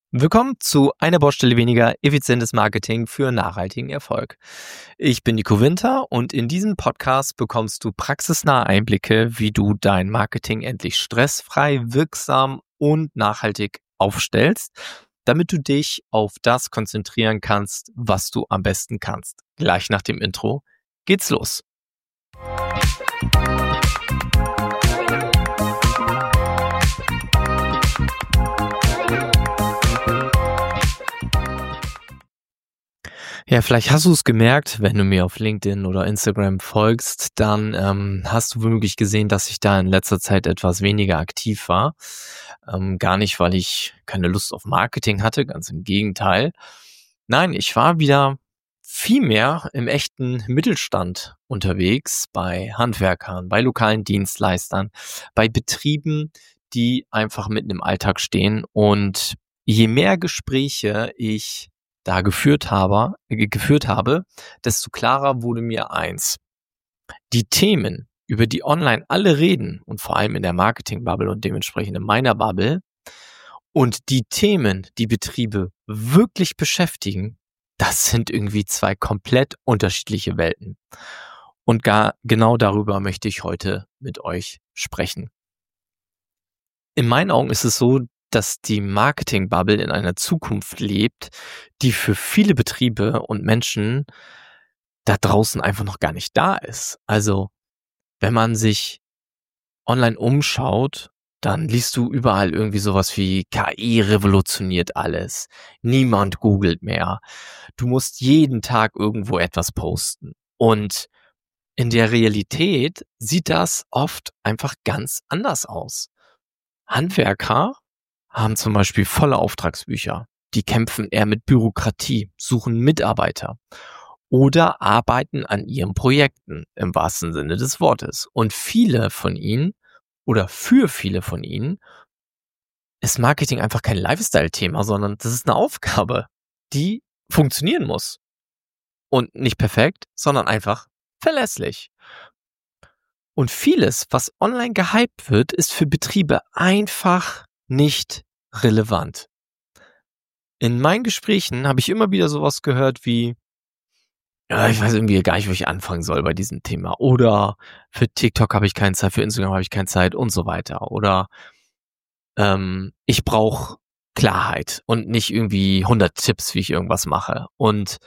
Willkommen zu einer Baustelle weniger effizientes Marketing für nachhaltigen Erfolg. Ich bin Nico Winter und in diesem Podcast bekommst du praxisnahe Einblicke, wie du dein Marketing endlich stressfrei, wirksam und nachhaltig aufstellst, damit du dich auf das konzentrieren kannst, was du am besten kannst. Gleich nach dem Intro geht's los. Ja, vielleicht hast du es gemerkt, wenn du mir auf LinkedIn oder Instagram folgst, dann hast du womöglich gesehen, dass ich da in letzter Zeit etwas weniger aktiv war. Gar nicht, weil ich keine Lust auf Marketing hatte, ganz im Gegenteil. Nein, ich war wieder viel mehr im echten Mittelstand unterwegs, bei Handwerkern, bei lokalen Dienstleistern, bei Betrieben, die einfach mitten im Alltag stehen. Und je mehr Gespräche ich da geführt habe, desto klarer wurde mir eins: Die Themen, über die online alle reden und vor allem in der Marketing-Bubble und dementsprechend in meiner Bubble, und die Themen, die Betriebe wirklich beschäftigen, das sind irgendwie zwei komplett unterschiedliche Welten. Und genau darüber möchte ich heute mit euch sprechen. In meinen Augen ist es so, dass die Marketing-Bubble in einer Zukunft lebt, die für viele Betriebe und Menschen da draußen einfach noch gar nicht da ist. Also, wenn man sich online umschaut, dann liest du überall irgendwie sowas wie KI revolutioniert alles. Niemand googelt mehr. Du musst jeden Tag irgendwo etwas posten. Und in der Realität sieht das oft einfach ganz anders aus. Handwerker haben zum Beispiel volle Auftragsbücher. Die kämpfen eher mit Bürokratie, suchen Mitarbeiter oder arbeiten an ihren Projekten im wahrsten Sinne des Wortes. Und viele von ihnen oder für viele von ihnen ist Marketing einfach kein Lifestyle-Thema, sondern das ist eine Aufgabe, die funktionieren muss. Und nicht perfekt, sondern einfach verlässlich. Und vieles, was online gehypt wird, ist für Betriebe einfach nicht relevant. In meinen Gesprächen habe ich immer wieder sowas gehört wie: Ja, ich weiß irgendwie gar nicht, wo ich anfangen soll bei diesem Thema. Oder für TikTok habe ich keine Zeit, für Instagram habe ich keine Zeit und so weiter. Oder ich brauche Klarheit und nicht irgendwie 100 Tipps, wie ich irgendwas mache. Und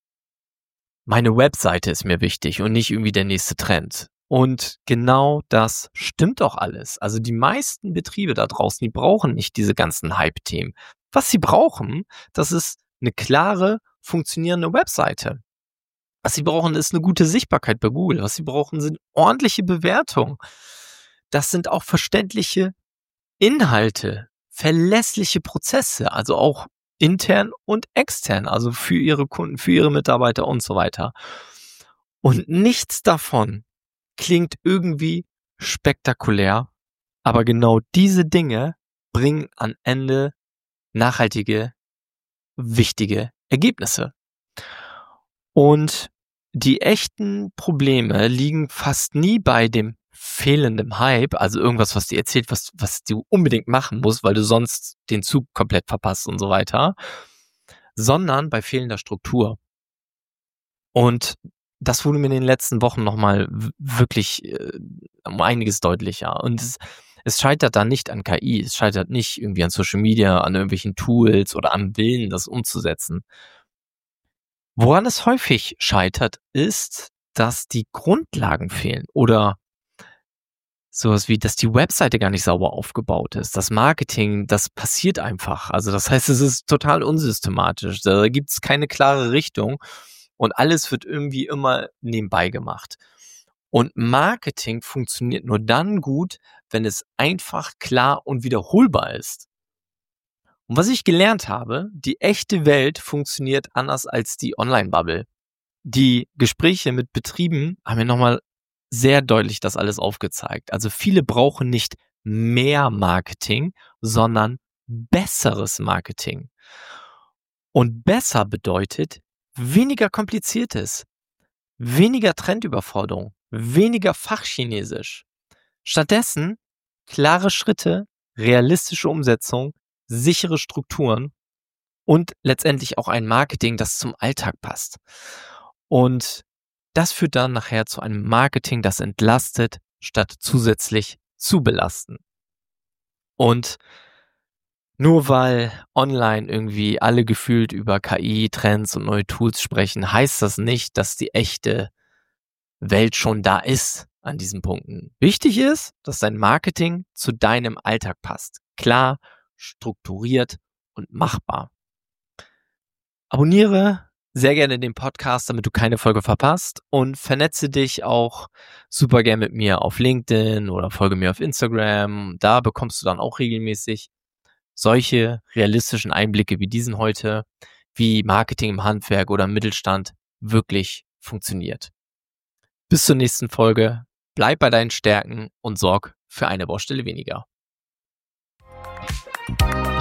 meine Webseite ist mir wichtig und nicht irgendwie der nächste Trend. Und genau das stimmt auch alles. Also die meisten Betriebe da draußen, die brauchen nicht diese ganzen Hype-Themen. Was sie brauchen, das ist eine klare, funktionierende Webseite. Was sie brauchen, ist eine gute Sichtbarkeit bei Google. Was sie brauchen, sind ordentliche Bewertungen. Das sind auch verständliche Inhalte, verlässliche Prozesse, also auch intern und extern, also für ihre Kunden, für ihre Mitarbeiter und so weiter. Und nichts davon klingt irgendwie spektakulär, aber genau diese Dinge bringen am Ende nachhaltige, wichtige Ergebnisse. Und die echten Probleme liegen fast nie bei dem fehlenden Hype, also irgendwas, was dir erzählt, was du unbedingt machen musst, weil du sonst den Zug komplett verpasst und so weiter, sondern bei fehlender Struktur. Und das wurde mir in den letzten Wochen nochmal wirklich um einiges deutlicher. Und es scheitert da nicht an KI, es scheitert nicht irgendwie an Social Media, an irgendwelchen Tools oder am Willen, das umzusetzen. Woran es häufig scheitert, ist, dass die Grundlagen fehlen oder sowas wie, dass die Webseite gar nicht sauber aufgebaut ist. Das Marketing, das passiert einfach. Also das heißt, es ist total unsystematisch. Da gibt's keine klare Richtung und alles wird irgendwie immer nebenbei gemacht. Und Marketing funktioniert nur dann gut, wenn es einfach, klar und wiederholbar ist. Und was ich gelernt habe, die echte Welt funktioniert anders als die Online-Bubble. Die Gespräche mit Betrieben haben mir nochmal sehr deutlich das alles aufgezeigt. Also viele brauchen nicht mehr Marketing, sondern besseres Marketing. Und besser bedeutet weniger kompliziertes, weniger Trendüberforderung, weniger Fachchinesisch. Stattdessen klare Schritte, realistische Umsetzung, sichere Strukturen und letztendlich auch ein Marketing, das zum Alltag passt. Und das führt dann nachher zu einem Marketing, das entlastet, statt zusätzlich zu belasten. Und nur weil online irgendwie alle gefühlt über KI-Trends und neue Tools sprechen, heißt das nicht, dass die echte Welt schon da ist an diesen Punkten. Wichtig ist, dass dein Marketing zu deinem Alltag passt. Klar, strukturiert und machbar. Abonniere sehr gerne den Podcast, damit du keine Folge verpasst, und vernetze dich auch super gern mit mir auf LinkedIn oder folge mir auf Instagram. Da bekommst du dann auch regelmäßig solche realistischen Einblicke wie diesen heute, wie Marketing im Handwerk oder im Mittelstand wirklich funktioniert. Bis zur nächsten Folge. Bleib bei deinen Stärken und sorg für eine Baustelle weniger.